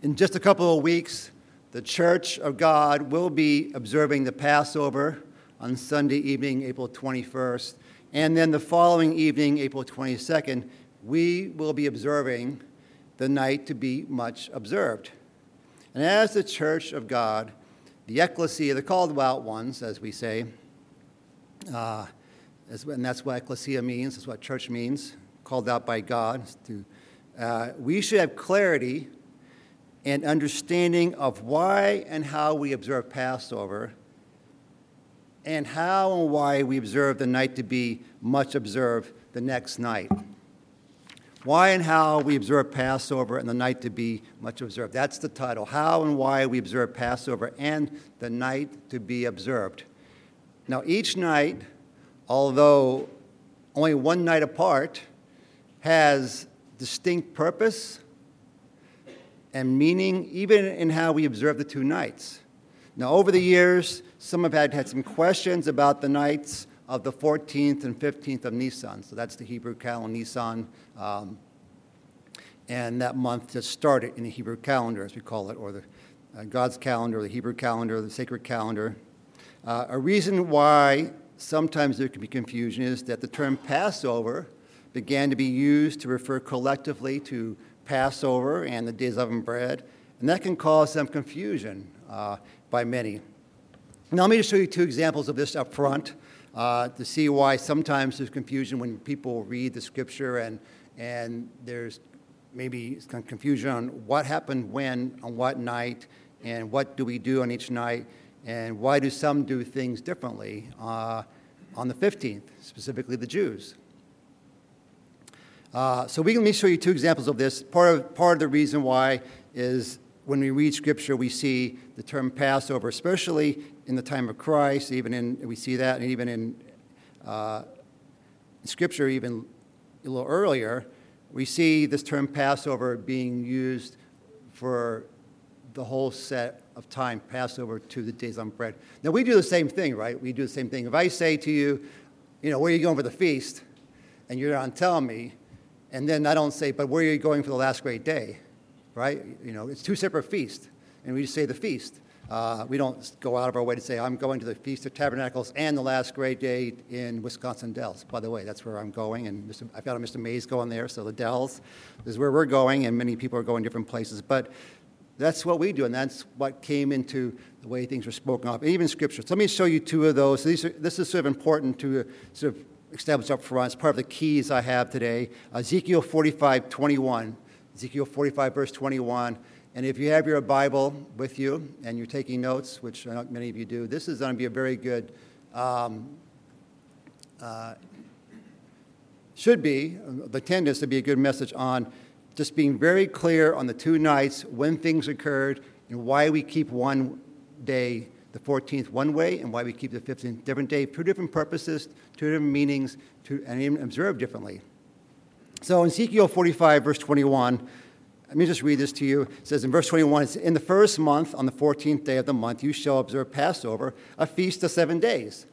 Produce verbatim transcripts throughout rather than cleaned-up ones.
In just a couple of weeks, the Church of God will be observing the Passover on Sunday evening, April twenty-first. And then the following evening, April twenty-second, we will be observing the night to be much observed. And as the Church of God, the ecclesia, the called out ones, as we say, uh, and that's what ecclesia means, that's what church means, called out by God. To, uh, we should have clarity and understanding of why and how we observe Passover, and how and why we observe the night to be much observed the next night. Why and how we observe Passover and the night to be much observed. That's the title. How and why we observe Passover and the night to be observed. Now, each night, although only one night apart, has distinct purpose and meaning, even in how we observe the two nights. Now, over the years, some have had, had some questions about the nights of the fourteenth and fifteenth of Nisan. So that's the Hebrew calendar, Nisan. Um, and that month just started in the Hebrew calendar, as we call it, or the uh, God's calendar, or the Hebrew calendar, the sacred calendar. Uh, a reason why sometimes there can be confusion is that the term Passover began to be used to refer collectively to Passover and the days of unleavened bread, and that can cause some confusion uh, by many. Now, let me just show you two examples of this up front uh, to see why sometimes there's confusion when people read the scripture, and and there's maybe some confusion on what happened when, on what night, and what do we do on each night, and why do some do things differently uh, on the fifteenth, specifically the Jews. Uh, so we, let me show you two examples of this. Part of, part of the reason why is when we read Scripture, we see the term Passover, especially in the time of Christ. Even in we see that, and even in uh, Scripture, even a little earlier, we see this term Passover being used for the whole set of time, Passover to the days of bread. Now, we do the same thing, right? We do the same thing. If I say to you, you know, where are you going for the feast? And you're not telling me, and then I don't say, but where are you going for the last great day, right? You know, it's two separate feasts, and we just say the feast. Uh, we don't go out of our way to say, I'm going to the Feast of Tabernacles and the last great day in Wisconsin Dells. By the way, that's where I'm going, and Mister I've got a Mister Mays going there, so the Dells is where we're going, and many people are going different places. But that's what we do, and that's what came into the way things were spoken of, even Scripture. So let me show you two of those. These are, this is sort of important to uh, sort of establish up front. It's part of the keys I have today. Ezekiel forty-five twenty-one. Ezekiel forty-five, verse twenty-one. And if you have your Bible with you and you're taking notes, which I know many of you do, this is going to be a very good, um, uh, should be, the tendency to be a good message on just being very clear on the two nights, when things occurred, and why we keep one day, the fourteenth, one way, and why we keep the fifteenth different day, two different purposes, two different meanings, two, and even observed differently. So in Ezekiel forty-five, verse twenty-one, let me just read this to you. It says in verse twenty-one, it's, in the first month, on the fourteenth day of the month, you shall observe Passover, a feast of seven days.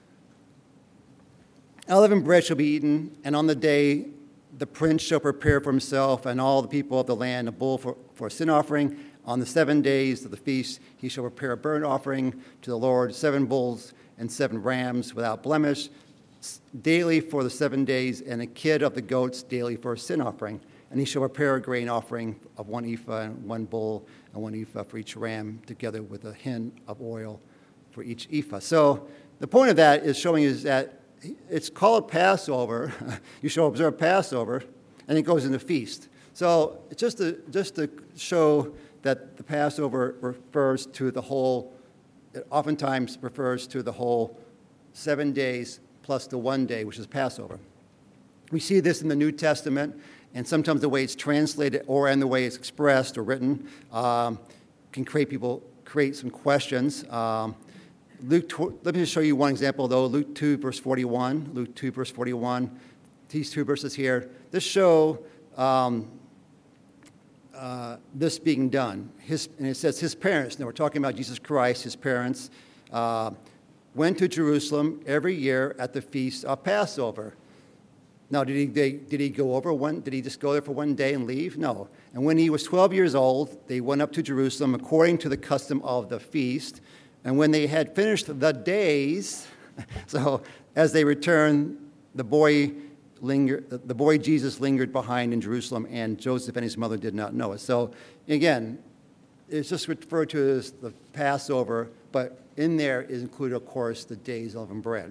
Unleavened bread shall be eaten, and on the day the prince shall prepare for himself and all the people of the land a bull for, for a sin offering. On the seven days of the feast, he shall prepare a burnt offering to the Lord, seven bulls and seven rams without blemish, daily for the seven days, and a kid of the goats daily for a sin offering. And he shall prepare a grain offering of one ephah and one bull and one ephah for each ram, together with a hin of oil for each ephah. So the point of that is showing is that it's called Passover. You shall observe Passover, and it goes into feast. So it's just to, just to show that the Passover refers to the whole, it oftentimes refers to the whole seven days plus the one day, which is Passover. We see this in the New Testament, and sometimes the way it's translated or and the way it's expressed or written um, can create people create some questions. Um, Luke, let me just show you one example, though. Luke two, verse forty-one. Luke two, verse forty-one. These two verses here. This show um, uh, this being done. His, and it says his parents. Now we're talking about Jesus Christ. His parents uh, went to Jerusalem every year at the feast of Passover. Now, did he, they, did he go over one? Did he just go there for one day and leave? No. And when he was twelve years old, they went up to Jerusalem according to the custom of the feast. And when they had finished the days, so as they returned, the boy lingered, the boy Jesus lingered behind in Jerusalem, and Joseph and his mother did not know it. So again, it's just referred to as the Passover, but in there is included, of course, the days of unleavened bread.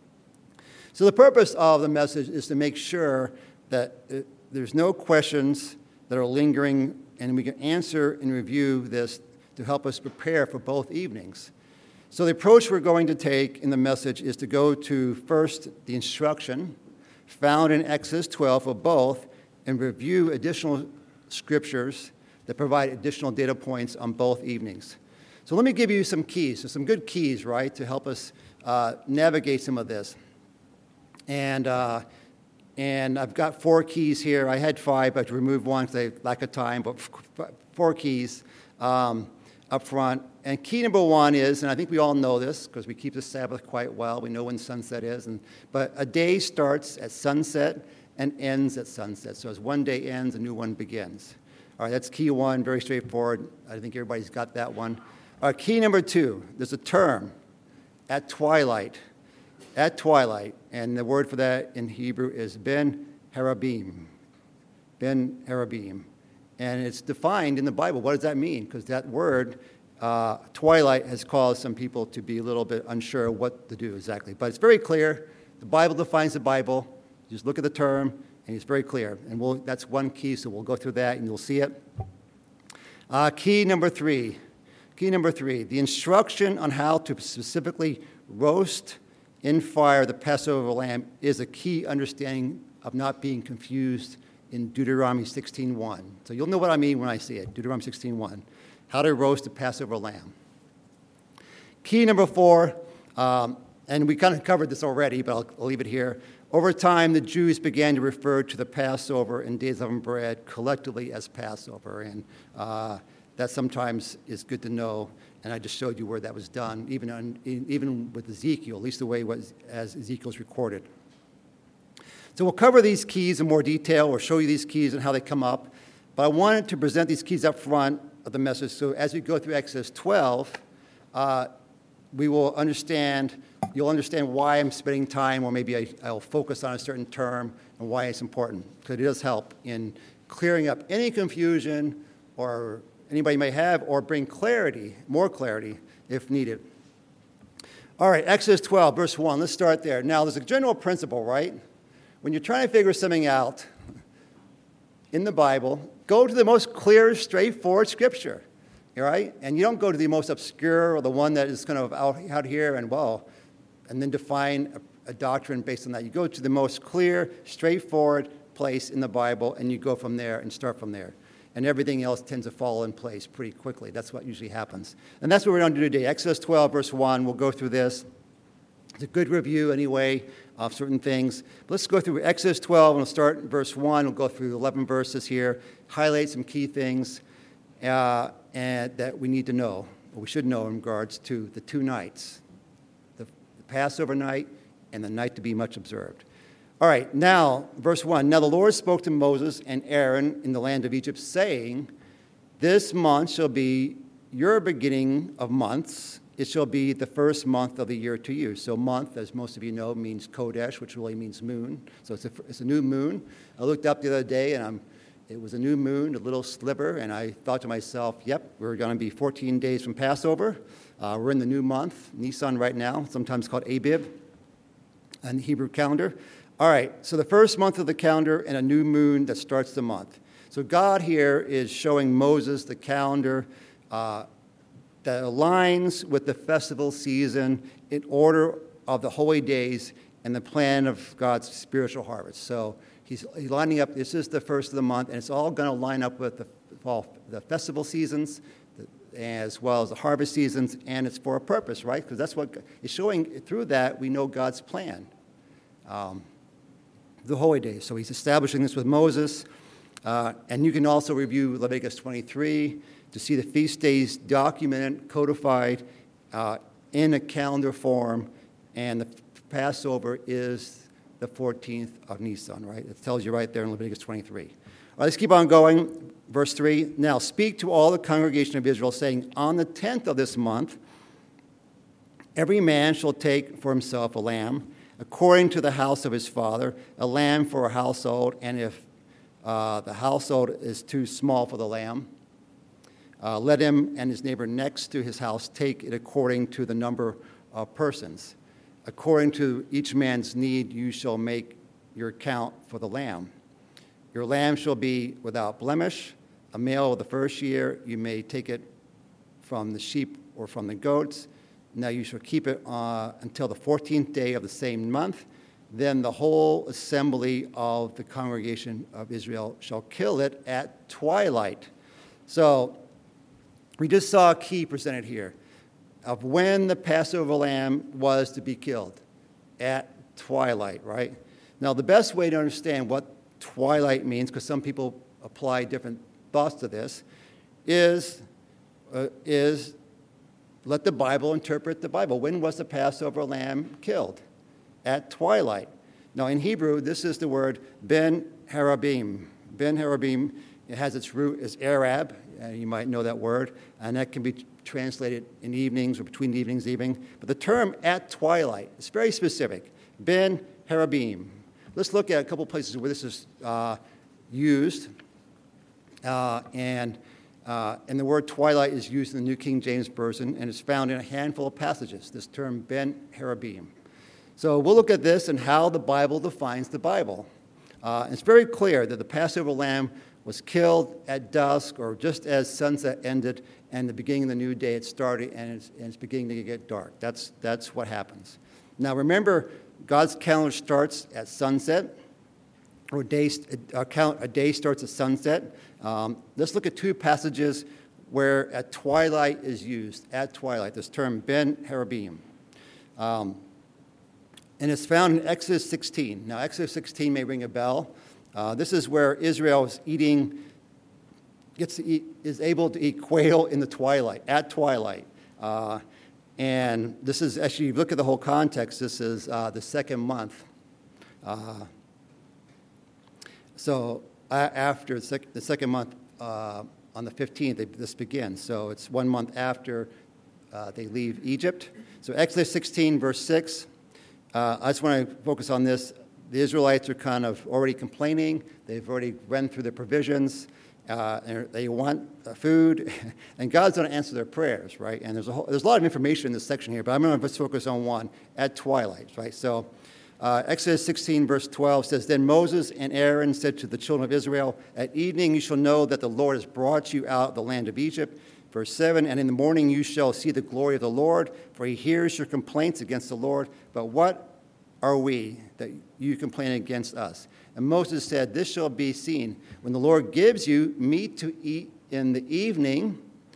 So the purpose of the message is to make sure that it, there's no questions that are lingering, and we can answer and review this to help us prepare for both evenings. So the approach we're going to take in the message is to go to first the instruction found in Exodus twelve for both, and review additional scriptures that provide additional data points on both evenings. So let me give you some keys, so some good keys, right, to help us uh, navigate some of this. And uh, and I've got four keys here. I had five, but I removed one because I lack of time, but f- four keys um, up front. And key number one is, and I think we all know this because we keep the Sabbath quite well. We know when sunset is. And, but a day starts at sunset and ends at sunset. So as one day ends, a new one begins. All right, that's key one, very straightforward. I think everybody's got that one. All right, key number two, there's a term, at twilight. At twilight, and the word for that in Hebrew is ben harabim. Ben harabim. And it's defined in the Bible. What does that mean? Because that word, uh, twilight, has caused some people to be a little bit unsure what to do exactly. But it's very clear. The Bible defines the Bible. You just look at the term, and it's very clear. And we'll, that's one key, so we'll go through that, and you'll see it. Uh, key number three. Key number three, the instruction on how to specifically roast in fire the Passover lamb is a key understanding of not being confused in Deuteronomy sixteen one. So you'll know what I mean when I say it, Deuteronomy sixteen one, how to roast the Passover lamb. Key number four, um, and we kind of covered this already, but I'll, I'll leave it here. Over time, the Jews began to refer to the Passover and days of unleavened bread collectively as Passover, and uh, that sometimes is good to know. And I just showed you where that was done, even on, even with Ezekiel, at least the way it was as Ezekiel's recorded. So we'll cover these keys in more detail, or show you these keys and how they come up. But I wanted to present these keys up front of the message, so as we go through Exodus twelve, uh, we will understand, you'll understand why I'm spending time, or maybe I, I'll focus on a certain term and why it's important, because it does help in clearing up any confusion or anybody may have, or bring clarity, more clarity, if needed. All right, Exodus twelve, verse one. Let's start there. Now, there's a general principle, right? When you're trying to figure something out in the Bible, go to the most clear, straightforward scripture, all right? And you don't go to the most obscure or the one that is kind of out, out here and, well, and then define a, a doctrine based on that. You go to the most clear, straightforward place in the Bible, and you go from there and start from there. And everything else tends to fall in place pretty quickly. That's what usually happens. And that's what we're going to do today. Exodus twelve, verse one, we'll go through this. It's a good review anyway of certain things. But let's go through Exodus twelve, and we'll start in verse one. We'll go through eleven verses here, highlight some key things uh, and that we need to know, or we should know in regards to the two nights, the, the Passover night and the night to be much observed. All right, now, verse one. Now the Lord spoke to Moses and Aaron in the land of Egypt, saying, this month shall be your beginning of months. It shall be the first month of the year to you. So month, as most of you know, means Kodesh, which really means moon. So it's a, it's a new moon. I looked up the other day, and I'm, it was a new moon, a little sliver, and I thought to myself, yep, we're going to be fourteen days from Passover. Uh, we're in the new month, Nisan right now, sometimes called Abib on the Hebrew calendar. All right, so the first month of the calendar and a new moon that starts the month. So God here is showing Moses the calendar uh, that aligns with the festival season in order of the holy days and the plan of God's spiritual harvest. So he's, he's lining up, this is the first of the month, and it's all going to line up with the, well, the festival seasons, as well as the harvest seasons, and it's for a purpose, right? Because that's what it's showing. Through that, we know God's plan. Um, the holy days. So he's establishing this with Moses. Uh, and you can also review Leviticus twenty-three to see the feast days documented, codified uh, in a calendar form. And the Passover is the fourteenth of Nisan, right? It tells you right there in Leviticus twenty-three. All right, let's keep on going. Verse three, now speak to all the congregation of Israel, saying, on the tenth of this month, every man shall take for himself a lamb, according to the house of his father, a lamb for a household, and if uh, the household is too small for the lamb, uh, let him and his neighbor next to his house take it according to the number of persons. According to each man's need, you shall make your count for the lamb. Your lamb shall be without blemish, a male of the first year. You may take it from the sheep or from the goats. Now you shall keep it uh, until the fourteenth day of the same month. Then the whole assembly of the congregation of Israel shall kill it at twilight. So we just saw a key presented here of when the Passover lamb was to be killed, at twilight, right? Now the best way to understand what twilight means, because some people apply different thoughts to this, is, uh, is let the Bible interpret the Bible. When was the Passover lamb killed? At twilight. Now in Hebrew, this is the word ben harabim. Ben harabim, it has its root as Arab, uh, you might know that word, and that can be translated in evenings or between evenings, evening. But the term at twilight is very specific. Ben harabim. Let's look at a couple places where this is uh, used. Uh, and, uh, and the word twilight is used in the New King James Version, and it's found in a handful of passages, this term ben harabim. So we'll look at this and how the Bible defines the Bible. Uh, it's very clear that the Passover lamb was killed at dusk or just as sunset ended and the beginning of the new day had started and it's, and it's beginning to get dark. That's, that's what happens. Now remember, God's calendar starts at sunset, or day, a, count, a day starts at sunset. Um, let's look at two passages where at twilight is used, at twilight, this term ben harabim. Um, and it's found in Exodus sixteen. Now, Exodus sixteen may ring a bell. Uh, this is where Israel is eating, gets to eat, is able to eat quail in the twilight, at twilight. Uh, and this is, actually, if you look at the whole context, this is uh, the second month. Uh, so uh, after the, sec- the second month, uh, on the fifteenth, they, this begins. So it's one month after uh, they leave Egypt. So Exodus sixteen, verse six. Uh, I just want to focus on this. The Israelites are kind of already complaining. They've already run through their provisions. Uh, and they want uh, food. And God's going to answer their prayers, right? And there's a, whole, there's a lot of information in this section here, but I'm going to focus on one, at twilight, right? So uh, Exodus sixteen, verse twelve says, Then Moses and Aaron said to the children of Israel, At evening you shall know that the Lord has brought you out of the land of Egypt. Verse seven, And in the morning you shall see the glory of the Lord, for he hears your complaints against the Lord. But what are we that you complain against us? And Moses said, This shall be seen when the Lord gives you meat to eat in the evening,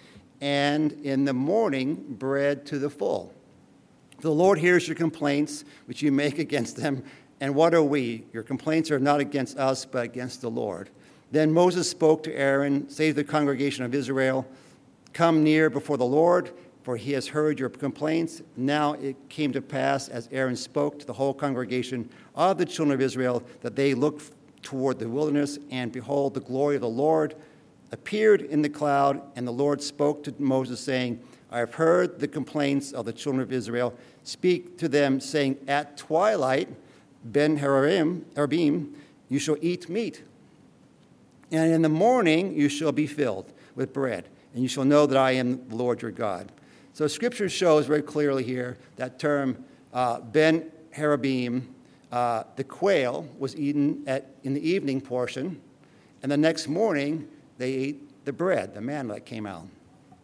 and in the morning bread to the full. The Lord hears your complaints which you make against them. And what are we? Your complaints are not against us, but against the Lord. Then Moses spoke to Aaron, Say to the congregation of Israel, Come near before the Lord, for he has heard your complaints. Now it came to pass, as Aaron spoke to the whole congregation of the children of Israel, that they looked toward the wilderness, and behold, the glory of the Lord appeared in the cloud, and the Lord spoke to Moses, saying, I have heard the complaints of the children of Israel. Speak to them, saying, At twilight, ben harabim, you shall eat meat, and in the morning you shall be filled with bread, and you shall know that I am the Lord your God. So Scripture shows very clearly here that term, uh, ben harabim, uh, the quail was eaten at, in the evening portion, and the next morning they ate the bread, the manna that came out.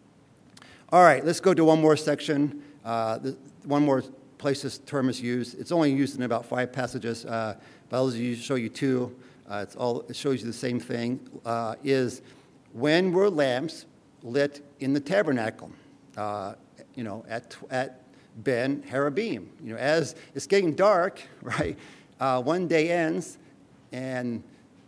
All right, let's go to one more section, uh, the, one more place this term is used. It's only used in about five passages, uh, but I'll just show you two. Uh, it's all, it shows you the same thing, uh, is when were lamps lit in the tabernacle, uh, you know, at at ben harabim. You know, as it's getting dark, right? Uh, one day ends, and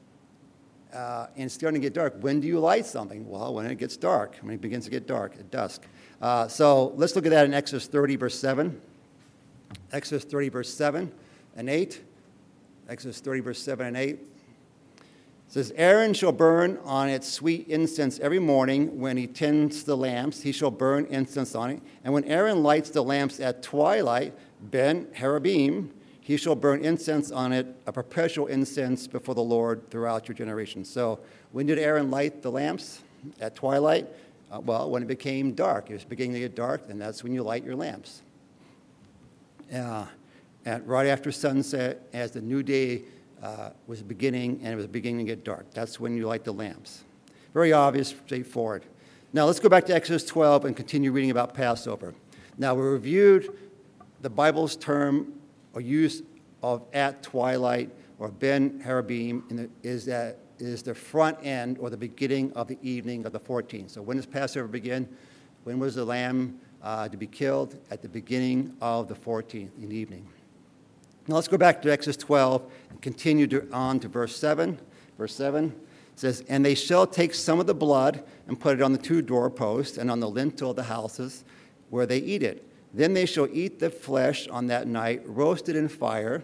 uh, and it's starting to get dark. When do you light something? Well, when it gets dark, when it begins to get dark at dusk. Uh, so let's look at that in Exodus thirty, verse seven. Exodus thirty, verse seven and eight. Exodus thirty, verse seven and eight. It says, Aaron shall burn on it sweet incense every morning when he tends the lamps. He shall burn incense on it. And when Aaron lights the lamps at twilight, ben Harabim, he shall burn incense on it, a perpetual incense before the Lord throughout your generations. So when did Aaron light the lamps? At twilight? Uh, well, when it became dark. It was beginning to get dark, and that's when you light your lamps. Uh, and right after sunset, as the new day Uh, was beginning, and it was beginning to get dark. That's when you light the lamps. Very obvious, straightforward. Now let's go back to Exodus twelve and continue reading about Passover. Now we reviewed the Bible's term or use of at twilight or ben harabim in the, is that is the front end or the beginning of the evening of the fourteenth. So when does Passover begin? When was the lamb uh, to be killed? At the beginning of the fourteenth in the evening. Now let's go back to Exodus twelve and continue to, on to verse seven. Verse seven says, And they shall take some of the blood and put it on the two doorposts and on the lintel of the houses where they eat it. Then they shall eat the flesh on that night, roasted in fire.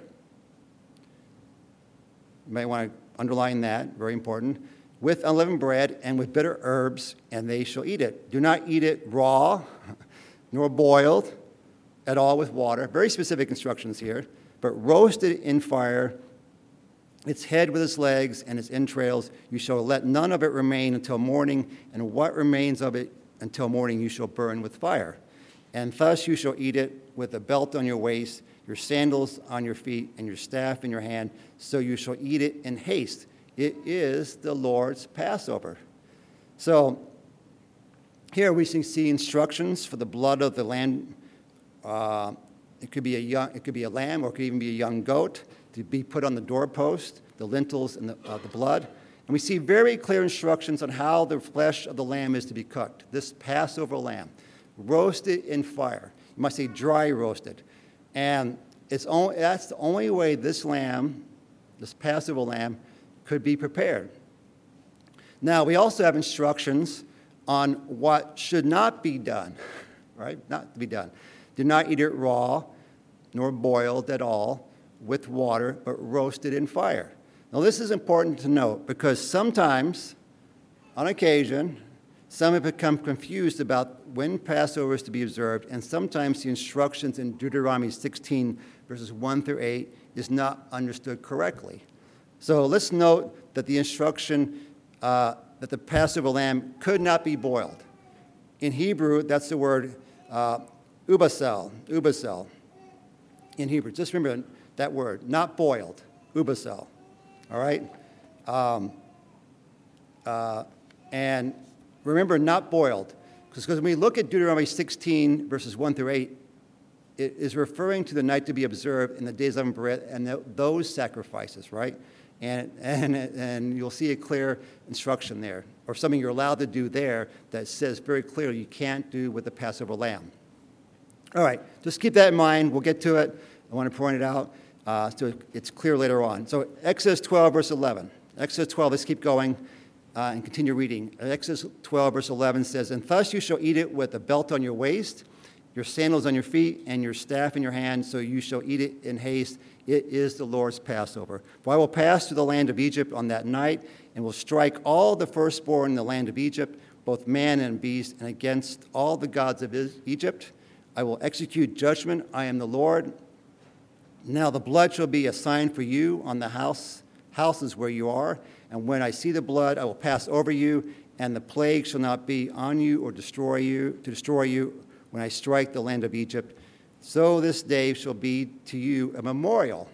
You may want to underline that, very important. With unleavened bread and with bitter herbs, and they shall eat it. Do not eat it raw, nor boiled at all with water. Very specific instructions here. But roasted in fire, its head with its legs and its entrails, you shall let none of it remain until morning, and what remains of it until morning you shall burn with fire. And thus you shall eat it with a belt on your waist, your sandals on your feet, and your staff in your hand, so you shall eat it in haste. It is the Lord's Passover. So here we see instructions for the blood of the lamb. Uh, It could be a young, it could be a lamb, or it could even be a young goat to be put on the doorpost, the lintels, and the, uh, the blood. And we see very clear instructions on how the flesh of the lamb is to be cooked. This Passover lamb, roasted in fire. You must say dry roasted, and it's only, that's the only way this lamb, this Passover lamb, could be prepared. Now we also have instructions on what should not be done, right? Not to be done. Do not eat it raw, nor boiled at all with water, but roasted in fire. Now, this is important to note because sometimes, on occasion, some have become confused about when Passover is to be observed, and sometimes the instructions in Deuteronomy sixteen, verses one through eight, is not understood correctly. So let's note that the instruction uh, that the Passover lamb could not be boiled. In Hebrew, that's the word uh, Ubasel, ubasel, in Hebrew. Just remember that word, not boiled, ubasel, all right? Um, uh, and remember, not boiled, because when we look at Deuteronomy sixteen, verses one through eight, it is referring to the night to be observed in the days of unleavened bread and the, those sacrifices, right? And, and, and you'll see a clear instruction there, or something you're allowed to do there that says very clearly you can't do with the Passover lamb. All right, just keep that in mind. We'll get to it. I want to point it out uh, so it's clear later on. So Exodus twelve, verse eleven. Exodus twelve, let's keep going uh, and continue reading. Exodus twelve, verse eleven says, And thus you shall eat it with a belt on your waist, your sandals on your feet, and your staff in your hand, so you shall eat it in haste. It is the Lord's Passover. For I will pass through the land of Egypt on that night, and will strike all the firstborn in the land of Egypt, both man and beast, and against all the gods of Egypt I will execute judgment. I am the Lord. Now the blood shall be a sign for you on the house, houses where you are. And when I see the blood, I will pass over you, and the plague shall not be on you or destroy you to destroy you when I strike the land of Egypt. So this day shall be to you a memorial.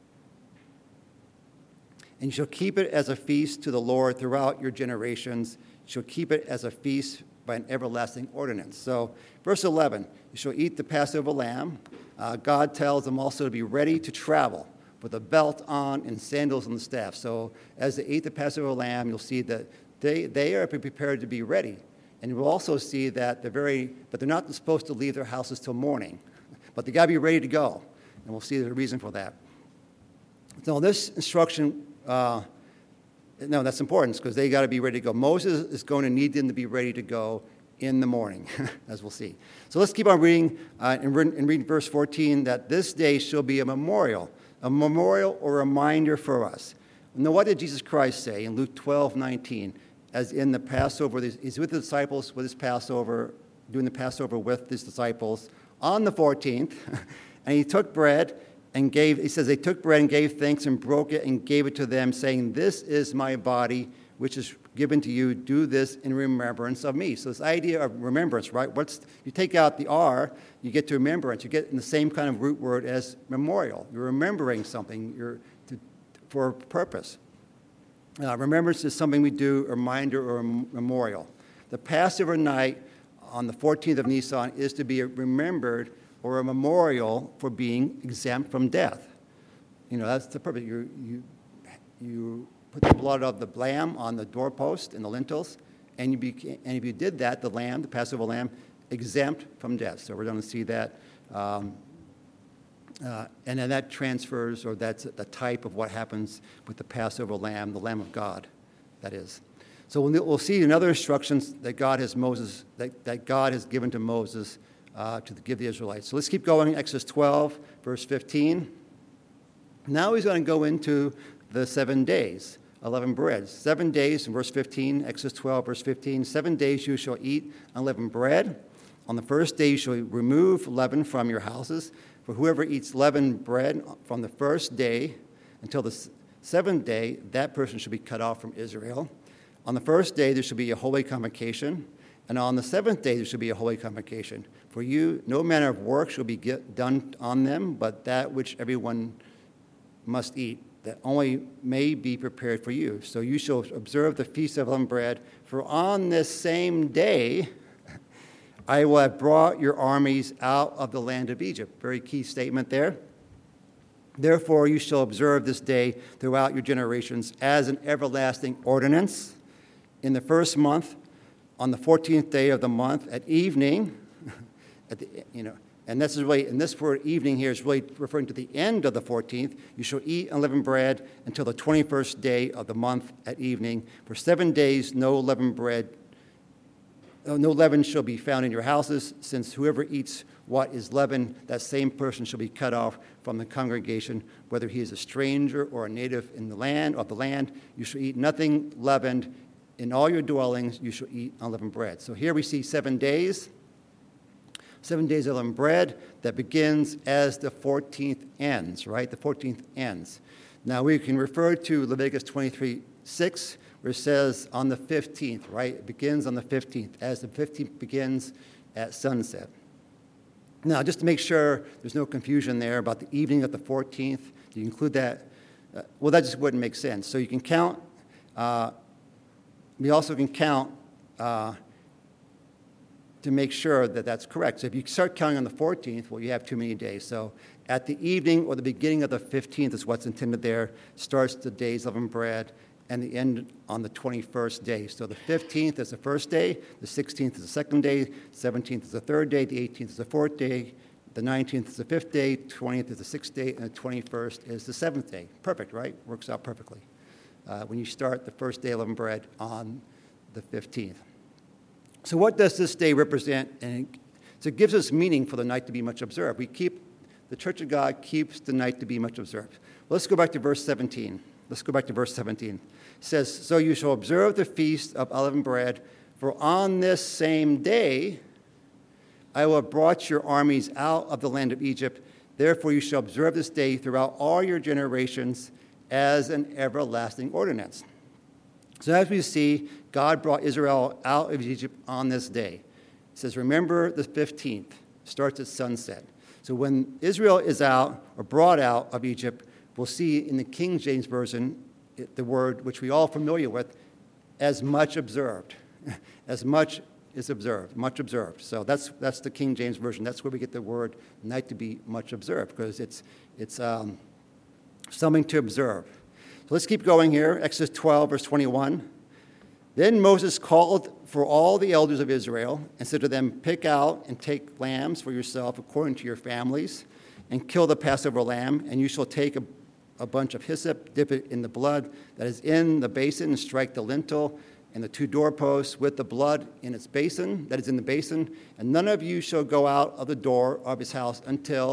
And you shall keep it as a feast to the Lord throughout your generations. You shall keep it as a feast by an everlasting ordinance. So, verse eleven, you shall eat the Passover lamb. Uh, God tells them also to be ready to travel with a belt on and sandals on the staff. So, as they eat the Passover lamb, you'll see that they, they are prepared to be ready. And you'll also see that they're very, but they're not supposed to leave their houses till morning. But they got to be ready to go. And we'll see the reason for that. So, this instruction, uh, no, that's important because they got to be ready to go. Moses is going to need them to be ready to go in the morning, as we'll see. So let's keep on reading uh, and, read, and read verse fourteen, that this day shall be a memorial, a memorial or reminder for us. Now, what did Jesus Christ say in Luke twelve nineteen? As in the Passover, he's with the disciples with his Passover, doing the Passover with his disciples on the fourteenth, and he took bread and gave, he says, they took bread and gave thanks and broke it and gave it to them, saying, this is my body, which is given to you. Do this in remembrance of me. So this idea of remembrance, right? What's you take out the R, you get to remembrance. You get in the same kind of root word as memorial. You're remembering something you're to, for a purpose. Uh, remembrance is something we do, a reminder or a memorial. The Passover night on the fourteenth of Nisan is to be remembered or a memorial for being exempt from death. You know, that's the purpose. You, you, you put the blood of the lamb on the doorpost and the lintels, and, you became, and if you did that, the lamb, the Passover lamb, exempt from death. So we're going to see that. Um, Uh, and then that transfers, or that's the type of what happens with the Passover lamb, the Lamb of God, that is. So we'll, we'll see in other instructions that God has Moses, that, that God has given to Moses uh, to give the Israelites. So let's keep going. Exodus twelve, verse fifteen. Now he's going to go into the seven days, eleven bread. Seven days in verse fifteen, Exodus twelve, verse fifteen. Seven days you shall eat unleavened bread. On the first day you shall remove leaven from your houses. For whoever eats leavened bread from the first day until the seventh day, that person shall be cut off from Israel. On the first day there shall be a holy convocation, and on the seventh day there shall be a holy convocation. For you no manner of work shall be get done on them, but that which everyone must eat, that only may be prepared for you. So you shall observe the feast of unleavened bread, for on this same day I will have brought your armies out of the land of Egypt. Very key statement there. Therefore, you shall observe this day throughout your generations as an everlasting ordinance. In the first month, on the fourteenth day of the month, at evening, at the, you know, and this is really, and this word evening here is really referring to the end of the fourteenth. You shall eat unleavened bread until the twenty-first day of the month at evening. For seven days, no leavened bread. No leaven shall be found in your houses, since whoever eats what is leavened, that same person shall be cut off from the congregation, whether he is a stranger or a native in the land of the land. You shall eat nothing leavened. In all your dwellings you shall eat unleavened bread. So here we see seven days, seven days of unleavened bread that begins as the fourteenth ends, right? The fourteenth ends. Now we can refer to Leviticus twenty-three six, where it says on the fifteenth, right? It begins on the fifteenth, as the fifteenth begins at sunset. Now, just to make sure there's no confusion there about the evening of the fourteenth, do you include that? Uh, well, that just wouldn't make sense. So you can count, uh, we also can count uh, to make sure that that's correct. So if you start counting on the fourteenth, well, you have too many days. So at the evening or the beginning of the fifteenth is what's intended there, starts the days of unleavened bread, and the end on the twenty-first day. So the fifteenth is the first day, the sixteenth is the second day, seventeenth is the third day, the eighteenth is the fourth day, the nineteenth is the fifth day, twentieth is the sixth day, and the twenty-first is the seventh day. Perfect, right? Works out perfectly. Uh, when you start the first day of unleavened bread on the fifteenth. So what does this day represent? And so it gives us meaning for the night to be much observed. We keep, the Church of God keeps the night to be much observed. Well, let's go back to verse seventeen. Let's go back to verse seventeen. It says, so you shall observe the feast of unleavened bread, for on this same day I will have brought your armies out of the land of Egypt. Therefore you shall observe this day throughout all your generations as an everlasting ordinance. So as we see, God brought Israel out of Egypt on this day. It says, remember the fifteenth, starts at sunset. So when Israel is out or brought out of Egypt, we'll see in the King James Version the word, which we all familiar with, as much observed. As much is observed, much observed. So that's that's the King James Version. That's where we get the word night to be much observed, because it's it's um, something to observe. So let's keep going here. Exodus twelve, verse twenty-one. Then Moses called for all the elders of Israel and said to them, pick out and take lambs for yourself according to your families, and kill the Passover lamb, and you shall take a a bunch of hyssop, dip it in the blood that is in the basin, and strike the lintel and the two doorposts with the blood in its basin, that is in the basin, and none of you shall go out of the door of his house until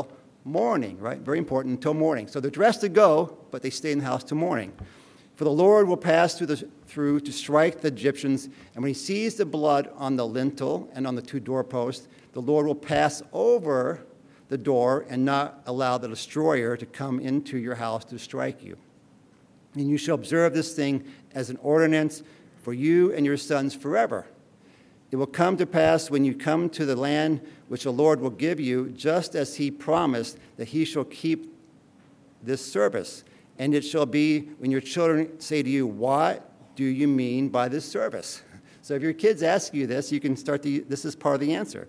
morning, right? Very important, until morning. So they're dressed to go, but they stay in the house till morning. For the Lord will pass through, the, through to strike the Egyptians, and when he sees the blood on the lintel and on the two doorposts, the Lord will pass over the door and not allow the destroyer to come into your house to strike you. And you shall observe this thing as an ordinance for you and your sons forever. It will come to pass when you come to the land which the Lord will give you, just as he promised that he shall keep this service. And it shall be when your children say to you, what do you mean by this service? So if your kids ask you this, you can start to, this is part of the answer.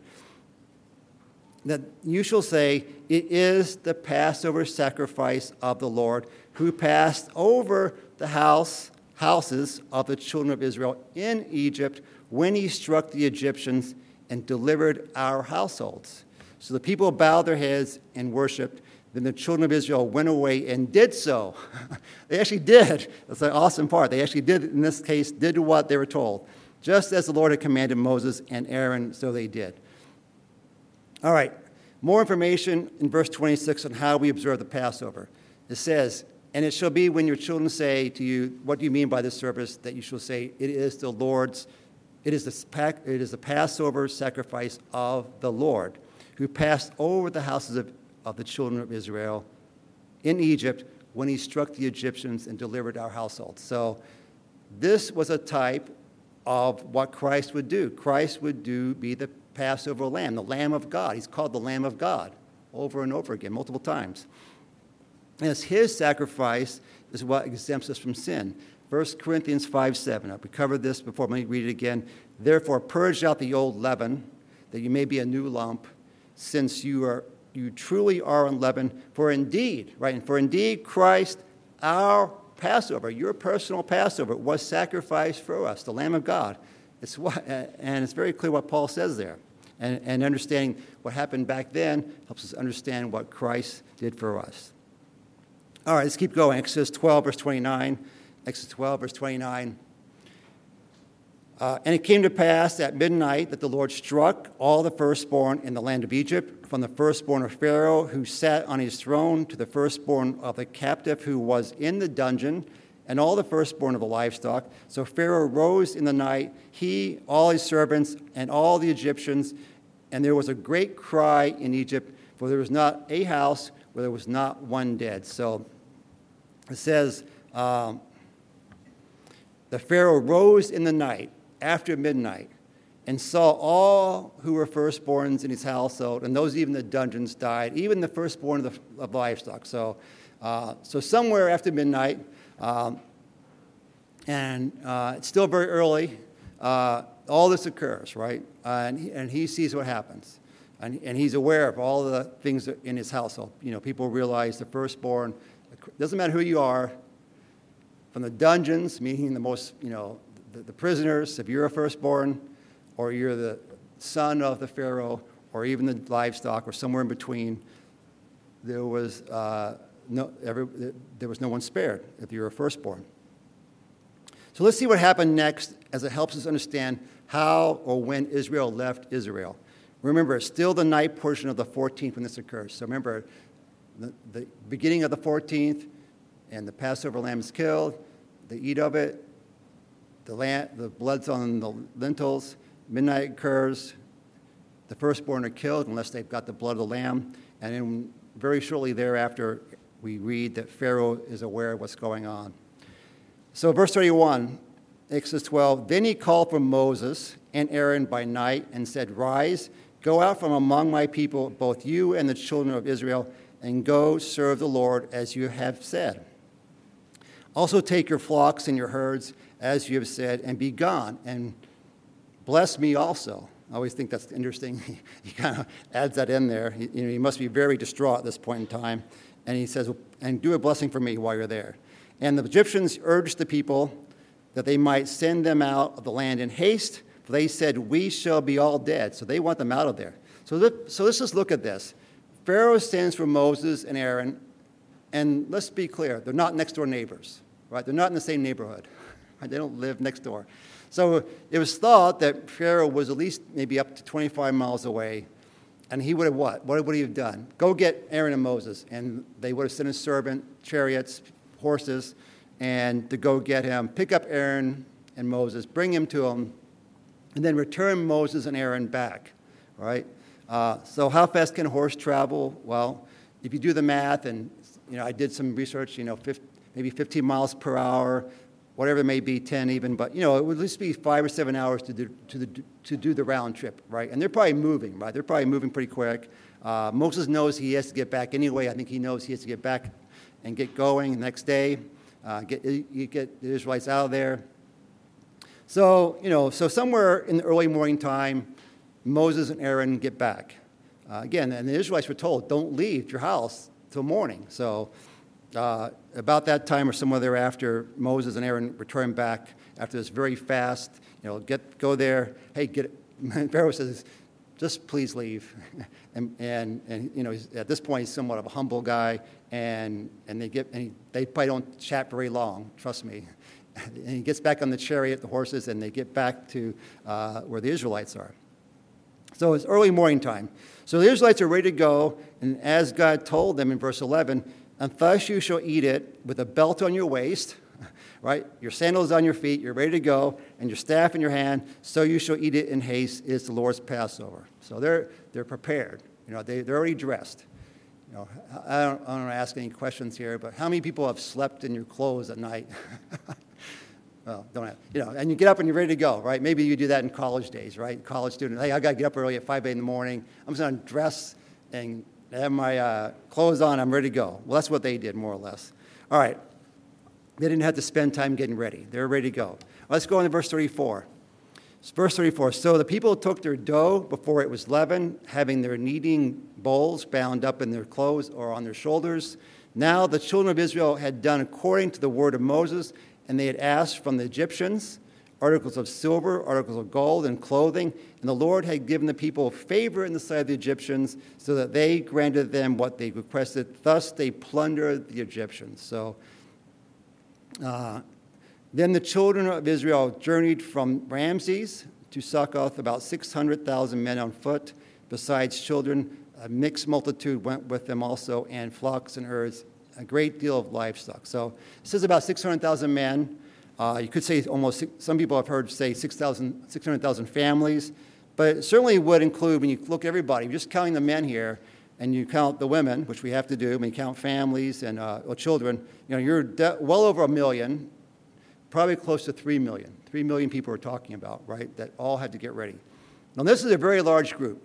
That you shall say, it is the Passover sacrifice of the Lord, who passed over the house, houses of the children of Israel in Egypt when he struck the Egyptians and delivered our households. So the people bowed their heads and worshipped. Then the children of Israel went away and did so. They actually did. That's an awesome part. They actually did, in this case, did what they were told. Just as the Lord had commanded Moses and Aaron, so they did. All right, more information in verse twenty-six on how we observe the Passover. It says, and it shall be when your children say to you, what do you mean by this service? That you shall say, it is the Lord's, it is the, it is the Passover sacrifice of the Lord, who passed over the houses of, of the children of Israel in Egypt when he struck the Egyptians and delivered our households. So this was a type of what Christ would do. Christ would do be the Passover lamb, the Lamb of God. He's called the Lamb of God over and over again, multiple times. And it's his sacrifice is what exempts us from sin. First Corinthians five seven. We covered this before. Let me read it again. Therefore, purge out the old leaven, that you may be a new lump, since you are you truly are unleavened. For indeed, right, and for indeed Christ, our Passover, your personal Passover, was sacrificed for us, the Lamb of God. It's what, and it's very clear what Paul says there. And, and understanding what happened back then helps us understand what Christ did for us. All right, let's keep going. Exodus twelve, verse twenty-nine. Exodus twelve, verse twenty-nine. Uh, and it came to pass at midnight that the Lord struck all the firstborn in the land of Egypt, from the firstborn of Pharaoh, who sat on his throne, to the firstborn of the captive who was in the dungeon, and all the firstborn of the livestock. So Pharaoh rose in the night, he, all his servants, and all the Egyptians, and there was a great cry in Egypt, for there was not a house where there was not one dead. So it says, um, the Pharaoh rose in the night, after midnight, and saw all who were firstborns in his household, and those even the dungeons died, even the firstborn of the of livestock. So, uh, so somewhere after midnight, um, and uh, it's still very early, uh, all this occurs, right? Uh, and, he, and he sees what happens, and, and he's aware of all the things in his household. You know, people realize the firstborn, it doesn't matter who you are, from the dungeons, meaning the most, you know, the, the prisoners, if you're a firstborn, or you're the son of the Pharaoh, or even the livestock, or somewhere in between, there was uh, no every, there was no one spared if you're a firstborn. So let's see what happened next, as it helps us understand how or when Israel left Israel. Remember, it's still the night portion of the fourteenth when this occurs. So remember, the, the beginning of the fourteenth, and the Passover lamb is killed. They eat of it. The, lamb, the blood's on the lintels. Midnight occurs. The firstborn are killed unless they've got the blood of the lamb. And then very shortly thereafter, we read that Pharaoh is aware of what's going on. So verse thirty-one, Exodus twelve, then he called for Moses and Aaron by night and said, rise, go out from among my people, both you and the children of Israel, and go serve the Lord as you have said. Also take your flocks and your herds as you have said, and be gone, and bless me also. I always think that's interesting. He kind of adds that in there. He, you know, he must be very distraught at this point in time. And he says, and do a blessing for me while you're there. And the Egyptians urged the people that they might send them out of the land in haste, for they said, we shall be all dead. So they want them out of there. So, let, so let's just look at this. Pharaoh sends for Moses and Aaron, and let's be clear, they're not next-door neighbors, right? They're not in the same neighborhood. Right? They don't live next door. So it was thought that Pharaoh was at least maybe up to twenty-five miles away, and he would have what? What would he have done? Go get Aaron and Moses. And they would have sent a servant, chariots, horses, and to go get him, pick up Aaron and Moses, bring him to him, and then return Moses and Aaron back, right? Uh, so how fast can a horse travel? Well, if you do the math, and you know, I did some research, you know, fifty, maybe fifteen miles per hour, whatever it may be, ten even, but you know, it would at least be five or seven hours to do to the to do the round trip, right? And they're probably moving, right? They're probably moving pretty quick. Uh, Moses knows he has to get back anyway. I think he knows he has to get back and get going the next day. Uh, get you get the Israelites out of there. So you know, so somewhere in the early morning time, Moses and Aaron get back. Uh, again, and the Israelites were told, don't leave your house till morning. So uh, about that time or somewhere thereafter, Moses and Aaron return back after this very fast, you know, get go there. Hey, get it. Pharaoh says, just please leave. and, and, and you know, he's, at this point, he's somewhat of a humble guy, and, and they get and he, they probably don't chat very long, trust me. And he gets back on the chariot, the horses, and they get back to uh, where the Israelites are. So it's early morning time. So the Israelites are ready to go, and as God told them in verse eleven, and thus you shall eat it with a belt on your waist, right? Your sandals on your feet, you're ready to go, and your staff in your hand, so you shall eat it in haste. It is the Lord's Passover. So they're they're prepared. You know, they, they're already dressed. You know, I don't, I don't want to ask any questions here, but how many people have slept in your clothes at night? Well, don't have, you know, and you get up and you're ready to go, right? Maybe you do that in college days, right? College student, hey, I got to get up early at five in the morning. I'm just going to dress and have my uh, clothes on. I'm ready to go. Well, that's what they did, more or less. All right. They didn't have to spend time getting ready. They were ready to go. Let's go into verse thirty-four. It's verse thirty-four. So the people took their dough before it was leavened, having their kneading bowls bound up in their clothes or on their shoulders. Now the children of Israel had done according to the word of Moses, and they had asked from the Egyptians articles of silver, articles of gold, and clothing. And the Lord had given the people favor in the sight of the Egyptians, so that they granted them what they requested. Thus they plundered the Egyptians. So uh, then the children of Israel journeyed from Ramses to Succoth, about six hundred thousand men on foot. Besides children, a mixed multitude went with them also, and flocks and herds, a great deal of livestock. So it says about six hundred thousand men. Uh, you could say almost, some people have heard say six hundred thousand families, but it certainly would include, when you look at everybody, just counting the men here, and you count the women, which we have to do, when you count families and uh, well, children, you know, you're de- well over a million, probably close to three million. Three million people we're talking about, right, that all had to get ready. Now this is a very large group.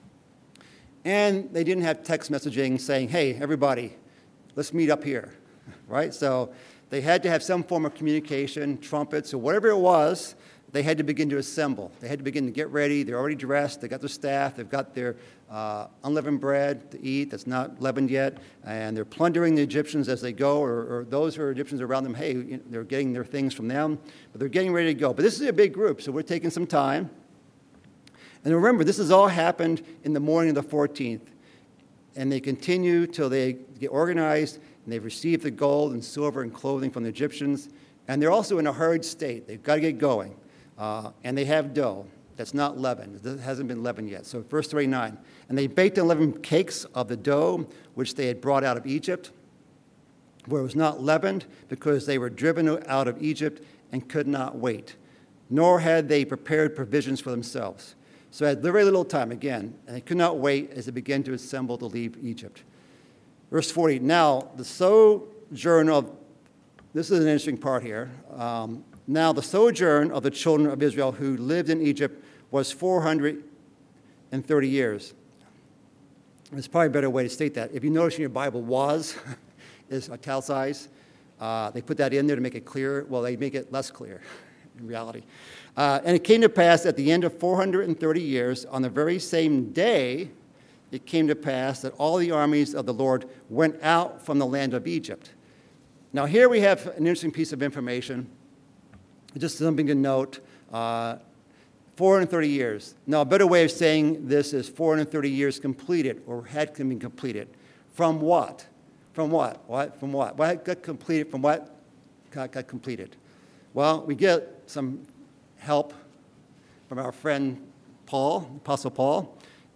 And they didn't have text messaging saying, hey, everybody, let's meet up here, right? So they had to have some form of communication, trumpets, or whatever it was. They had to begin to assemble. They had to begin to get ready. They're already dressed. They got their staff. They've got their uh, unleavened bread to eat that's not leavened yet. And they're plundering the Egyptians as they go, or, or those who are Egyptians around them, hey, you know, they're getting their things from them. But they're getting ready to go. But this is a big group, so we're taking some time. And remember, this has all happened in the morning of the fourteenth. And they continue till they get organized, and they've received the gold and silver and clothing from the Egyptians. And they're also in a hurried state. They've got to get going. Uh, and they have dough that's not leavened. It hasn't been leavened yet. So verse thirty-nine. And they baked unleavened cakes of the dough which they had brought out of Egypt, where it was not leavened, because they were driven out of Egypt and could not wait. Nor had they prepared provisions for themselves. So they had very little time, again, and they could not wait as they began to assemble to leave Egypt. Verse forty, now the sojourn of, this is an interesting part here. Um, now the sojourn of the children of Israel who lived in Egypt was four hundred thirty years. There's probably a better way to state that. If you notice in your Bible, was is italicized. Uh, they put that in there to make it clear. Well, they make it less clear in reality. Uh, and it came to pass at the end of four hundred thirty years, on the very same day, it came to pass that all the armies of the Lord went out from the land of Egypt. Now here we have an interesting piece of information, just something to note. Uh, four hundred thirty years. Now a better way of saying this is four hundred thirty years completed, or had been completed. From what? From what? What? From what? What got completed? From what got, got completed? Well, we get some help from our friend Paul, Apostle Paul.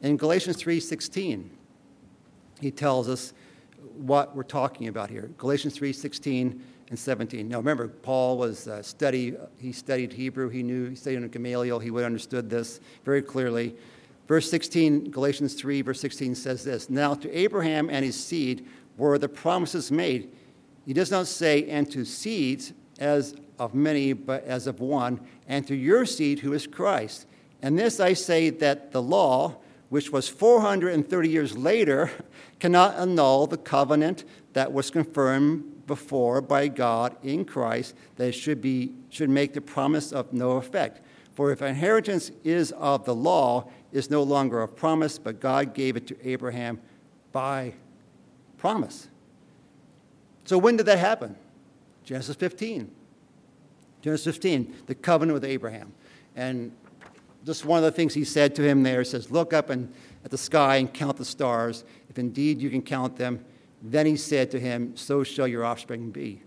In Galatians three sixteen, he tells us what we're talking about here. Galatians three sixteen and seventeen. Now remember, Paul was uh, study. He studied Hebrew. He knew. He studied under Gamaliel. He would have understood this very clearly. Verse sixteen, Galatians three, verse sixteen says this: "Now to Abraham and his seed were the promises made." He does not say, "and to seeds as of many, but as of one, and to your seed who is Christ. And this I say, that the law, which was four hundred thirty years later, cannot annul the covenant that was confirmed before by God in Christ, that it should be should make the promise of no effect. For if inheritance is of the law, it is no longer of promise, but God gave it to Abraham by promise." So when did that happen? Genesis fifteen. Genesis fifteen, the covenant with Abraham. And just one of the things he said to him there says, "Look up and at the sky and count the stars, if indeed you can count them." Then he said to him, "So shall your offspring be."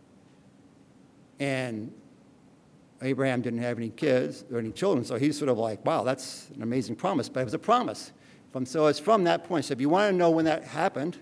And Abraham didn't have any kids or any children, so he's sort of like, wow, that's an amazing promise. But it was a promise. From, so it's from that point. So if you want to know when that happened,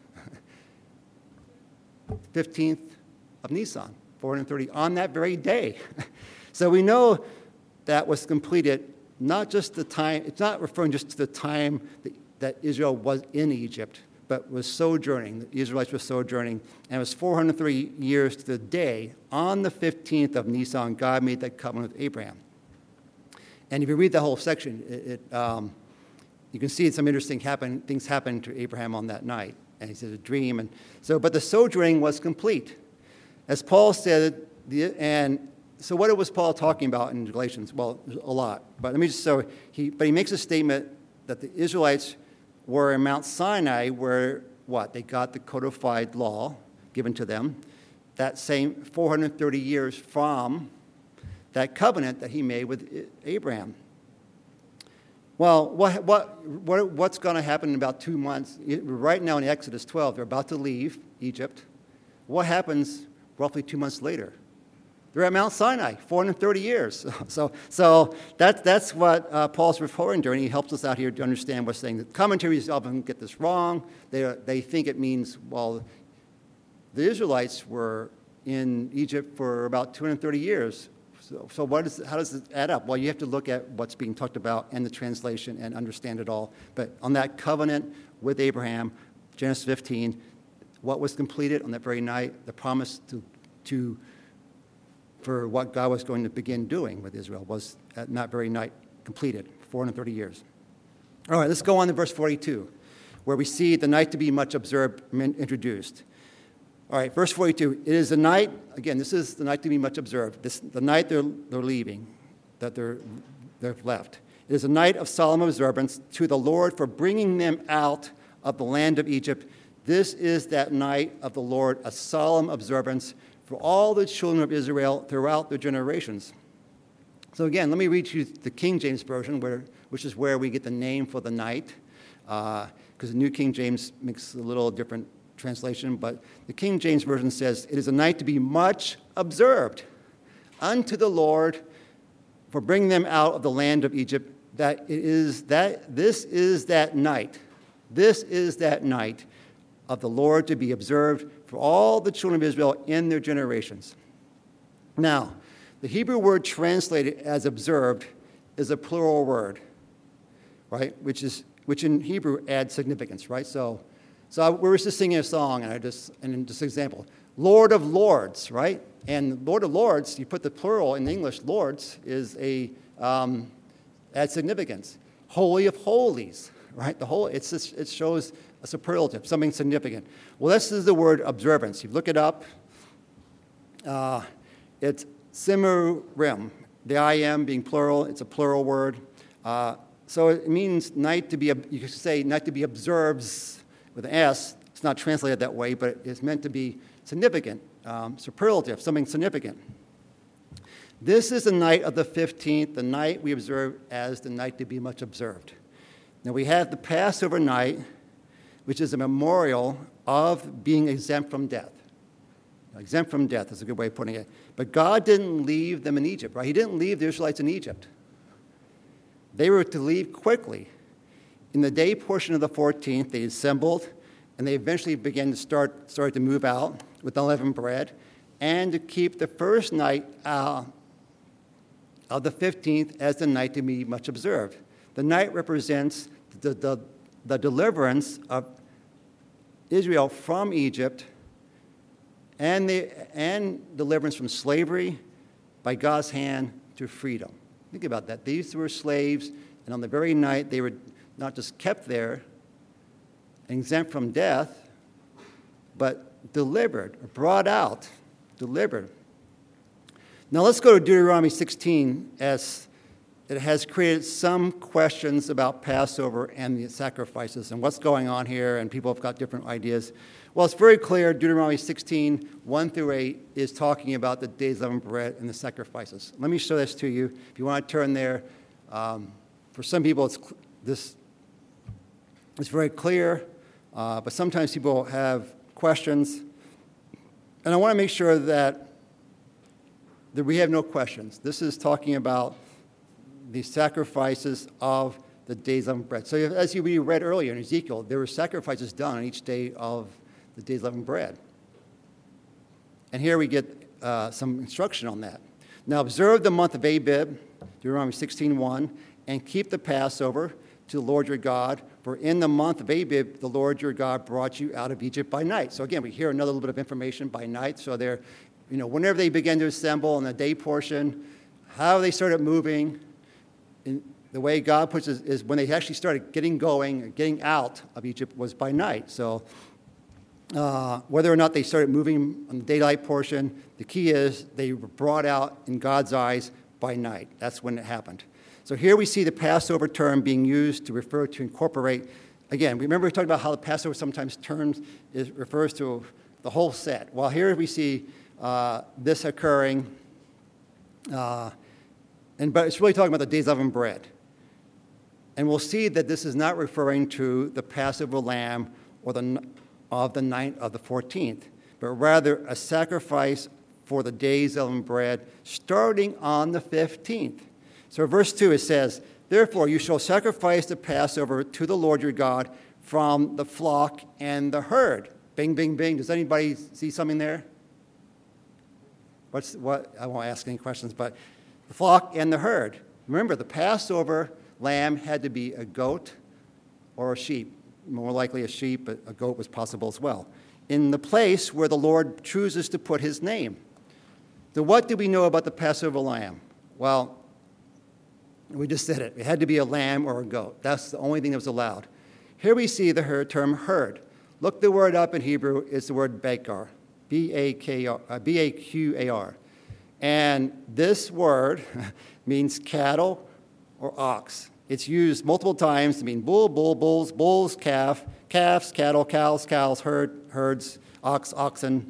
fifteenth of Nisan, four hundred thirty, on that very day. So we know that was completed, not just the time, it's not referring just to the time that, that Israel was in Egypt, but was sojourning. The Israelites were sojourning, and it was four hundred thirty years to the day. On the fifteenth of Nisan, God made that covenant with Abraham. And if you read the whole section, it, it, um, you can see some interesting happen, things happened to Abraham on that night. And he said a dream. And so, but the sojourning was complete. As Paul said, the, and so what was Paul talking about in Galatians? Well, a lot. But let me just, so he, but he makes a statement that the Israelites were in Mount Sinai where, what? They got the codified law given to them, that same four hundred thirty years from that covenant that he made with Abraham. Well, what, what, what what's going to happen in about two months? Right now in Exodus twelve, they're about to leave Egypt. What happens roughly two months later? They're at Mount Sinai, four hundred thirty years. So, so that, that's what uh, Paul's referring to, and he helps us out here to understand what's saying. The commentaries often get this wrong. They, they think it means, well, the Israelites were in Egypt for about two hundred thirty years. So, so what is, how does it add up? Well, you have to look at what's being talked about and the translation and understand it all. But on that covenant with Abraham, Genesis fifteen, what was completed on that very night? The promise to, to for what God was going to begin doing with Israel was at that very night completed, four hundred thirty years. All right, let's go on to verse forty-two, where we see the night to be much observed introduced. All right, verse forty-two. It is the night, again, this is the night to be much observed. This, the night they're, they're leaving, that they're, they've left. It is a night of solemn observance to the Lord for bringing them out of the land of Egypt. This is that night of the Lord, a solemn observance for all the children of Israel throughout their generations. So again, let me read you the King James Version, where, which is where we get the name for the night, because uh, the New King James makes a little different translation, but the King James Version says, "It is a night to be much observed unto the Lord for bringing them out of the land of Egypt. That it is that this is that night, this is that night of the Lord to be observed for all the children of Israel in their generations." Now, the Hebrew word translated as observed is a plural word, right? Which is which in Hebrew adds significance, right? So. So I, we were just singing a song, and I just, and in just example, Lord of Lords, right? And Lord of Lords, you put the plural in English, Lords, is a, um, adds significance. Holy of Holies, right? The whole, it's just, it shows a superlative, something significant. Well, this is the word observance. You look it up. Uh, it's simurim, the I am being plural, it's a plural word. Uh, so it means night to be, you could say night to be observes, with an S. It's not translated that way, but it's meant to be significant, um, superlative, something significant. This is the night of the fifteenth, the night we observe as the night to be much observed. Now we have the Passover night, which is a memorial of being exempt from death. Now, exempt from death is a good way of putting it. But God didn't leave them in Egypt, right? He didn't leave the Israelites in Egypt. They were to leave quickly. In the day portion of the fourteenth, they assembled, and they eventually began to start, started to move out with unleavened bread, and to keep the first night uh, of the fifteenth as the night to be much observed. The night represents the, the, the deliverance of Israel from Egypt and, the, and deliverance from slavery by God's hand to freedom. Think about that. These were slaves, and on the very night they were not just kept there, exempt from death, but delivered, brought out, delivered. Now let's go to Deuteronomy sixteen, as it has created some questions about Passover and the sacrifices and what's going on here, and people have got different ideas. Well, it's very clear, Deuteronomy sixteen, one through eight, is talking about the days of unleavened bread and the sacrifices. Let me show this to you. If you want to turn there, um, for some people, it's this is very clear, uh, but sometimes people have questions. And I want to make sure that, that we have no questions. This is talking about the sacrifices of the days of unleavened bread. So as you read earlier in Ezekiel, there were sacrifices done on each day of the days of unleavened bread. And here we get uh, some instruction on that. Now observe the month of Abib, Deuteronomy sixteen one, and keep the Passover to the Lord your God, for in the month of Abib, the Lord your God brought you out of Egypt by night. So again, we hear another little bit of information by night. So they're, you know, whenever they began to assemble in the day portion, how they started moving, in the way God puts it is when they actually started getting going, getting out of Egypt was by night. So uh, whether or not they started moving on the daylight portion, the key is they were brought out in God's eyes by night. That's when it happened. So here we see the Passover term being used to refer to incorporate. Again, remember we talked about how the Passover sometimes terms is, refers to the whole set. Well, here we see uh, this occurring, uh, and but it's really talking about the days of unleavened bread. And we'll see that this is not referring to the Passover lamb or the of the night of the fourteenth, but rather a sacrifice for the days of unleavened bread starting on the fifteenth. So verse two, it says, therefore you shall sacrifice the Passover to the Lord your God from the flock and the herd. Bing, bing, bing. Does anybody see something there? What's what? I won't ask any questions, but the flock and the herd. Remember, the Passover lamb had to be a goat or a sheep. More likely a sheep, but a goat was possible as well. In the place where the Lord chooses to put his name. So what do we know about the Passover lamb? Well, we just said it. It had to be a lamb or a goat. That's the only thing that was allowed. Here we see the herd, term herd. Look the word up in Hebrew. It's the word bakar, B A K R, uh, B A Q A R. And this word means cattle or ox. It's used multiple times to mean bull, bull, bulls, bulls, calf, calves, cattle, cows, cows, herd, herds, ox, oxen.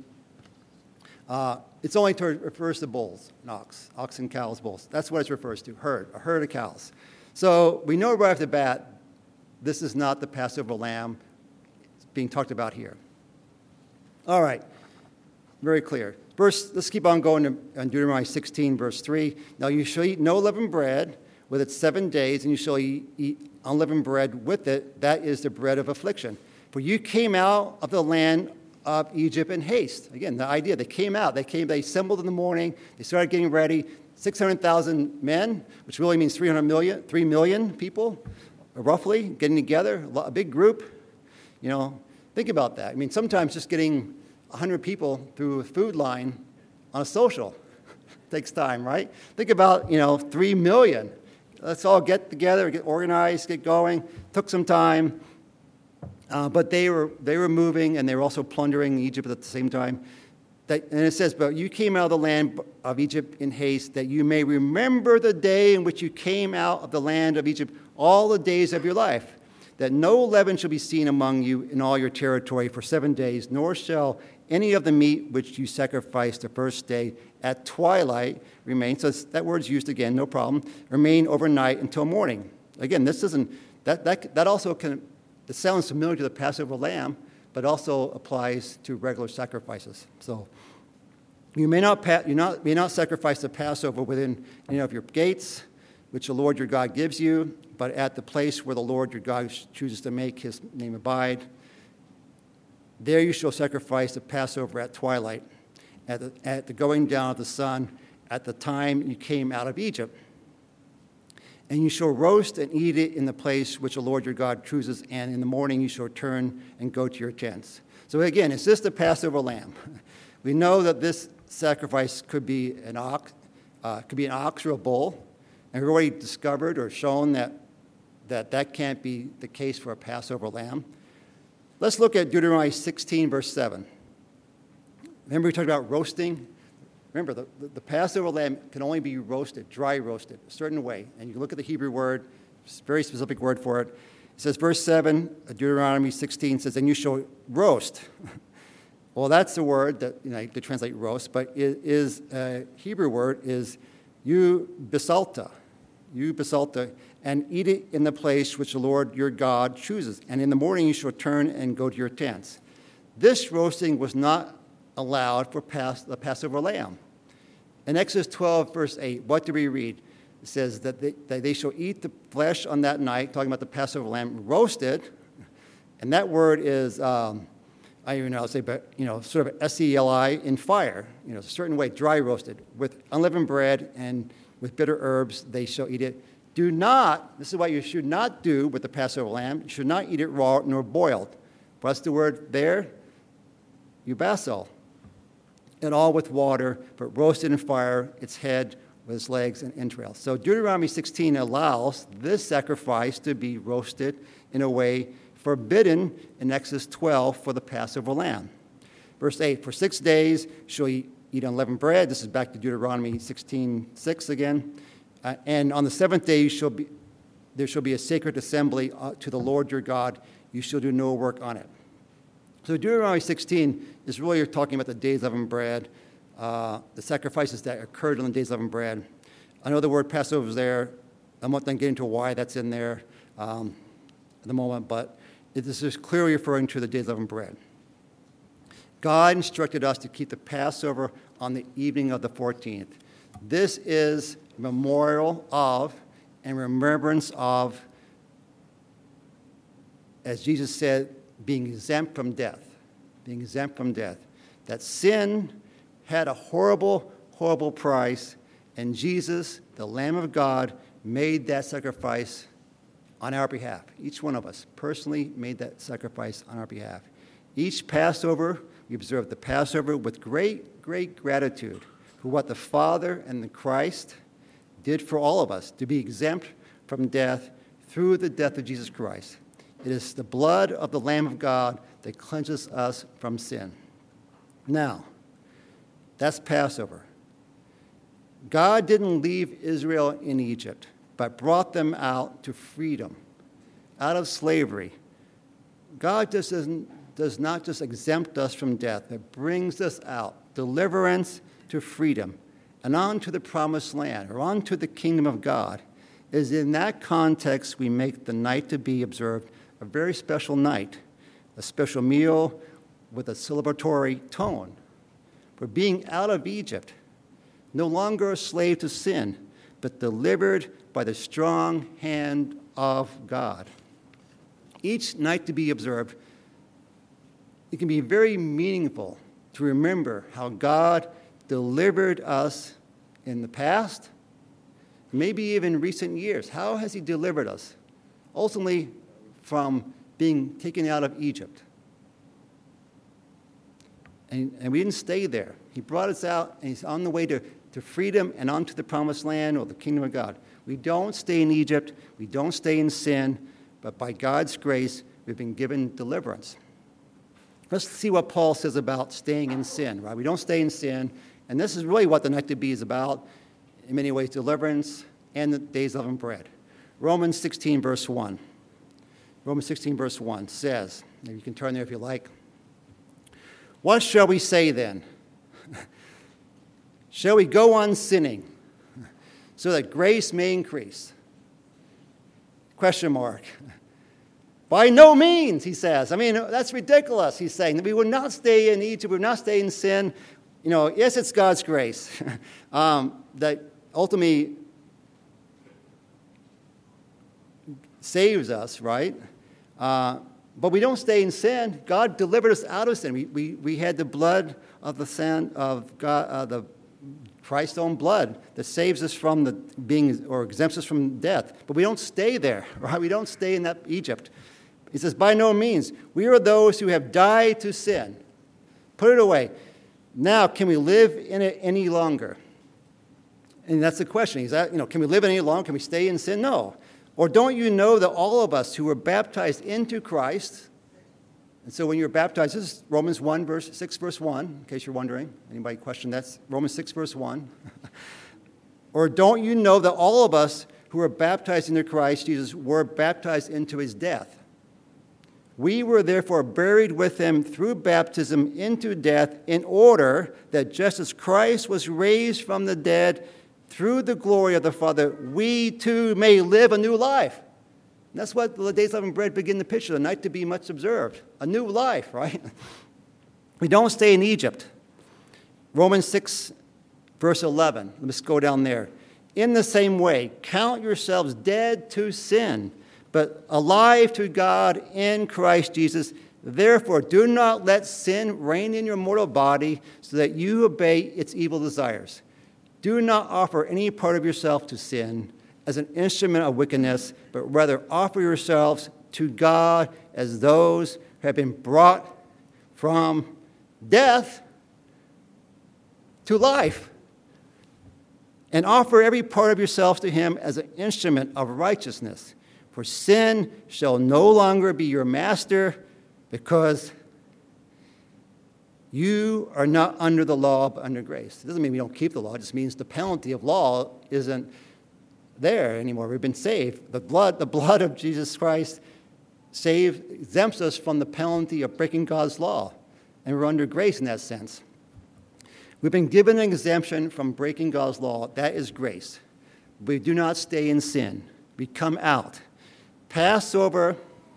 Uh, It's only to, refers to bulls, and ox, oxen, cows, bulls. That's what it refers to, herd, a herd of cows. So we know right off the bat, this is not the Passover lamb being talked about here. All right, very clear. Verse, let's keep on going to on Deuteronomy sixteen, verse three. Now you shall eat no leavened bread with it seven days, and you shall eat, eat unleavened bread with it. That is the bread of affliction. For you came out of the land of Egypt in haste. Again, the idea, they came out, they came, they assembled in the morning, they started getting ready, six hundred thousand men, which really means three hundred million, three million people, roughly, getting together, a big group. You know, think about that. I mean, sometimes just getting one hundred people through a food line on a social takes time, right? Think about, you know, three million. Let's all get together, get organized, get going. Took some time. Uh, but they were they were moving, and they were also plundering Egypt at the same time. That, and it says, but you came out of the land of Egypt in haste, that you may remember the day in which you came out of the land of Egypt all the days of your life, that no leaven shall be seen among you in all your territory for seven days, nor shall any of the meat which you sacrifice the first day at twilight remain. So that word's used again, no problem. Remain overnight until morning. Again, this doesn't, that, that, that also can, it sounds familiar to the Passover lamb, but also applies to regular sacrifices. So you may not, you not, may not sacrifice the Passover within any of your gates, which the Lord your God gives you, but at the place where the Lord your God chooses to make his name abide, there you shall sacrifice the Passover at twilight, at the, at the going down of the sun, at the time you came out of Egypt. And you shall roast and eat it in the place which the Lord your God chooses, and in the morning you shall turn and go to your tents. So again, it's just the Passover lamb. We know that this sacrifice could be an ox, uh, could be an ox or a bull, and we've already discovered or shown that, that that can't be the case for a Passover lamb. Let's look at Deuteronomy sixteen, verse seven. Remember we talked about roasting? Remember, the, the, the Passover lamb can only be roasted, dry roasted, a certain way. And you can look at the Hebrew word, very specific word for it. It says, verse seven, Deuteronomy sixteen says, and you shall roast. Well, that's the word that, you know, to translate roast, but it is a Hebrew word is you basalta, you basalta, and eat it in the place which the Lord your God chooses. And in the morning you shall turn and go to your tents. This roasting was not allowed for pas- the Passover lamb. In Exodus twelve, verse eight, what do we read? It says that they, that they shall eat the flesh on that night, talking about the Passover lamb, roasted, and that word is, um, I don't even know how to say, but, you know, sort of S E L I, in fire, you know, a certain way, dry roasted, with unleavened bread and with bitter herbs, they shall eat it. Do not, this is what you should not do with the Passover lamb, you should not eat it raw nor boiled. What's the word there? Ubasal. And all with water, but roasted in fire, its head with its legs and entrails. So Deuteronomy sixteen allows this sacrifice to be roasted in a way forbidden in Exodus twelve for the Passover lamb. Verse eight, for six days shall you eat unleavened bread. This is back to Deuteronomy sixteen six again. Uh, and on the seventh day you shall be, there shall be a sacred assembly uh, to the Lord your God. You shall do no work on it. So Deuteronomy sixteen is really talking about the days of unleavened bread, uh, the sacrifices that occurred on the days of unleavened bread. I know the word Passover is there. I'm not going to get into why that's in there um, at the moment, but this is clearly referring to the days of unleavened bread. God instructed us to keep the Passover on the evening of the fourteenth. This is a memorial of and remembrance of, as Jesus said, being exempt from death, being exempt from death. That sin had a horrible, horrible price, and Jesus, the Lamb of God, made that sacrifice on our behalf. Each one of us personally made that sacrifice on our behalf. Each Passover, we observe the Passover with great, great gratitude for what the Father and the Christ did for all of us, to be exempt from death through the death of Jesus Christ. It is the blood of the Lamb of God that cleanses us from sin. Now, that's Passover. God didn't leave Israel in Egypt, but brought them out to freedom, out of slavery. God just doesn't, does not just exempt us from death, but brings us out, deliverance to freedom, and on to the promised land, or on to the kingdom of God. It is in that context we make the night to be observed a very special night, a special meal with a celebratory tone. For being out of Egypt, no longer a slave to sin, but delivered by the strong hand of God. Each night to be observed, it can be very meaningful to remember how God delivered us in the past, maybe even recent years. How has he delivered us? Ultimately, from being taken out of Egypt. And, and we didn't stay there. He brought us out, and he's on the way to, to freedom and onto the promised land or the kingdom of God. We don't stay in Egypt. We don't stay in sin. But by God's grace, we've been given deliverance. Let's see what Paul says about staying in sin, right? We don't stay in sin. And this is really what the night to be is about. In many ways, deliverance and the days of unleavened bread. Romans sixteen, verse one. Romans sixteen, verse one says, and you can turn there if you like. What shall we say then? Shall we go on sinning so that grace may increase? Question mark. By no means, he says. I mean, that's ridiculous, he's saying. We would not stay in Egypt, we would not stay in sin. You know, yes, it's God's grace um, that ultimately saves us, right? Uh, but we don't stay in sin. God delivered us out of sin. We, we, we had the blood of the sin of God, uh, the Christ's own blood that saves us from the being or exempts us from death. But we don't stay there, right? We don't stay in that Egypt. He says, by no means. We are those who have died to sin. Put it away. Now, can we live in it any longer? And that's the question. Is that, you know, can we live any longer? Can we stay in sin? No. Or don't you know that all of us who were baptized into Christ, and so when you're baptized, this is Romans one, verse six, verse one, in case you're wondering. Anybody question that's Romans six, verse one. Or don't you know that all of us who were baptized into Christ Jesus were baptized into his death? We were therefore buried with him through baptism into death, in order that just as Christ was raised from the dead through the glory of the Father, we too may live a new life. And that's what the days of unleavened bread begin to picture, the night to be much observed. A new life, right? We don't stay in Egypt. Romans six, verse eleven. Let's go down there. In the same way, count yourselves dead to sin, but alive to God in Christ Jesus. Therefore, do not let sin reign in your mortal body so that you obey its evil desires. Do not offer any part of yourself to sin as an instrument of wickedness, but rather offer yourselves to God as those who have been brought from death to life. And offer every part of yourself to him as an instrument of righteousness. For sin shall no longer be your master, because you are not under the law, but under grace. It doesn't mean we don't keep the law. It just means the penalty of law isn't there anymore. We've been saved. The blood, the blood of Jesus Christ saves, exempts us from the penalty of breaking God's law. And we're under grace in that sense. We've been given an exemption from breaking God's law. That is grace. We do not stay in sin. We come out. Passover,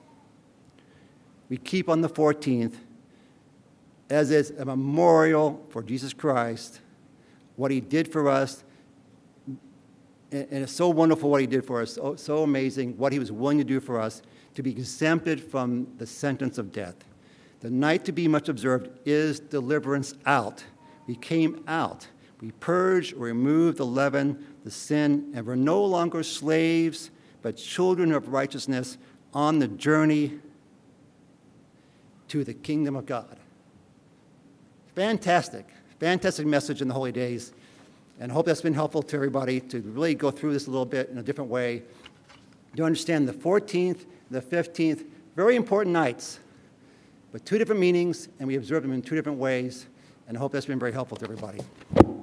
we keep on the fourteenth, as is a memorial for Jesus Christ, what he did for us. And it's so wonderful what he did for us, so, so amazing what he was willing to do for us, to be exempted from the sentence of death. The night to be much observed is deliverance out. We came out. We purged or removed the leaven, the sin, and we're no longer slaves, but children of righteousness on the journey to the kingdom of God. Fantastic. Fantastic message in the Holy Days. And I hope that's been helpful to everybody to really go through this a little bit in a different way. To understand the fourteenth, the fifteenth, very important nights, but two different meanings, and we observe them in two different ways. And I hope that's been very helpful to everybody.